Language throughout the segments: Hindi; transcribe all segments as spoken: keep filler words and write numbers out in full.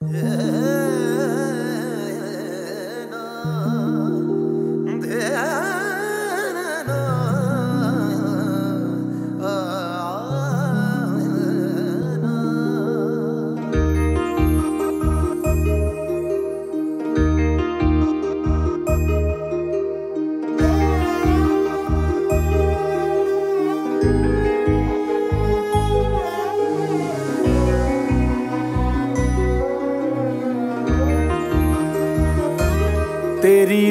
तेरी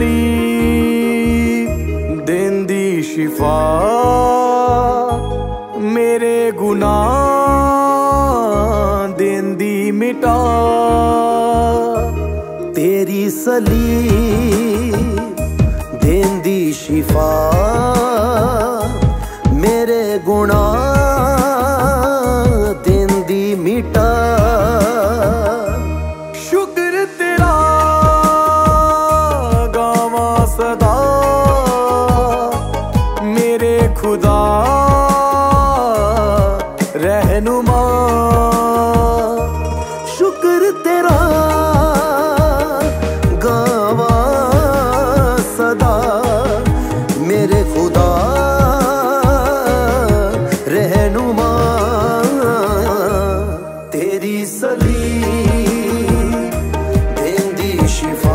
सलीब देंदी शिफा मेरे गुनाह देंदी मिटा। तेरी सलीब देंदी शिफा मेरे गुनाह देंदी मिटा। शुक्र तेरा गावा सदा मेरे खुदा रहनुमा। शुक्र तेरा गावा सदा मेरे खुदा रहनुमा। तेरी सलीब देंदी शिफा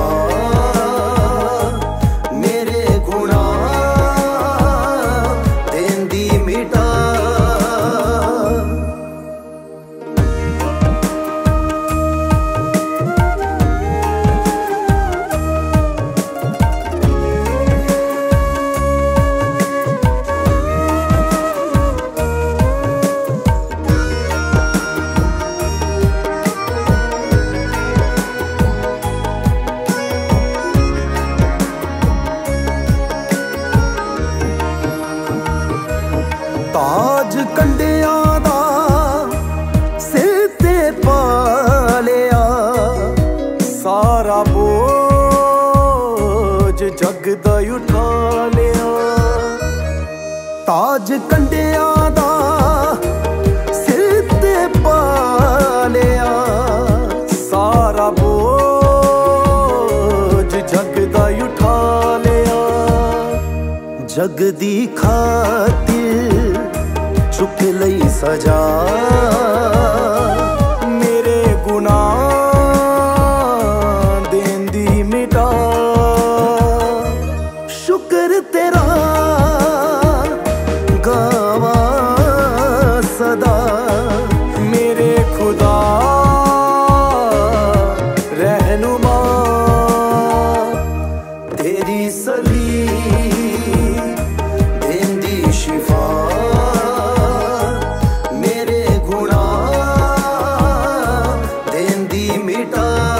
मेरे गुनाह देंदी मिटा। ताज कंडियां दा सिर ते पा लिया, सारा बोझ जग दा उठा लिया। ताज कंडियां दा सिर ते पा लिया, सारा बोझ जग दा उठा लिया। जग दी खातिर चुक लई सजा मेरे गुनाह देंदी मिटा। शुक्र तेरा गावा सदा मेरे खुदा रहनुमा। तेरी सलीब देंदी शिफा मेरे गुनाह देंदी मिटा।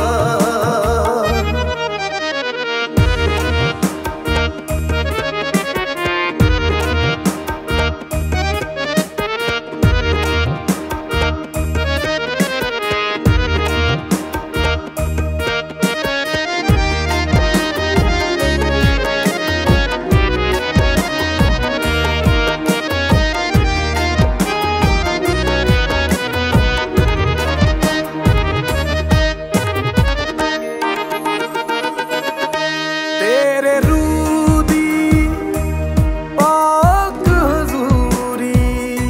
तेरे रूह दी पाक हजूरी,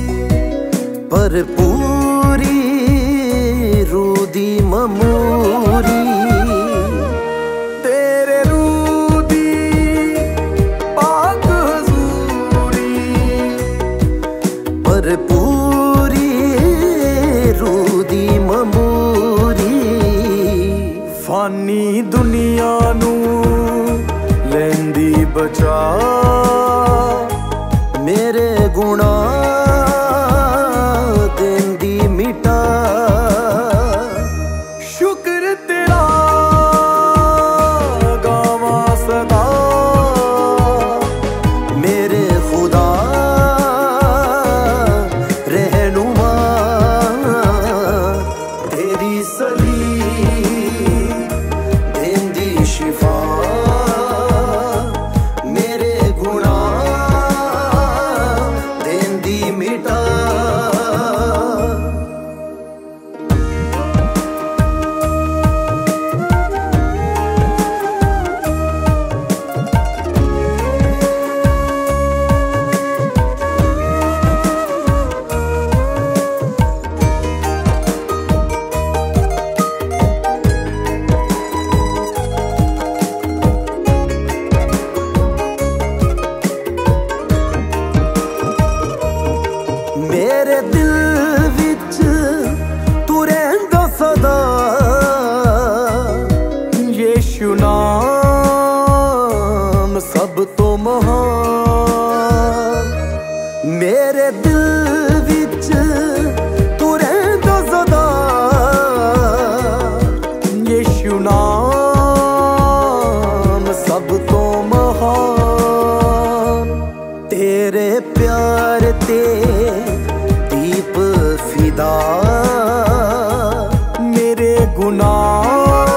भरपूरी रूह दी ममूरी। तेरे रूह दी पाक हजूरी, भरपूरी रूह दी ममूरी। फानी दुनिया नू लेंदी बचा मेरे गुनाह देंदी मिटा। शुक्र तेरा गावा सदा मेरे खुदा रहनुमा। तेरी सलीब देंदी शिफा मेरे गुनाह देंदी मिटा। गुनाह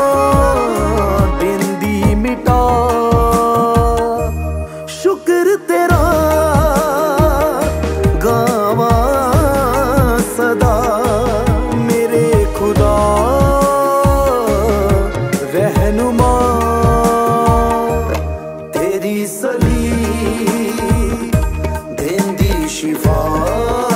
देंदी मिटा। शुक्र तेरा गावा सदा मेरे खुदा रहनुमा। तेरी सली देंदी शिफा।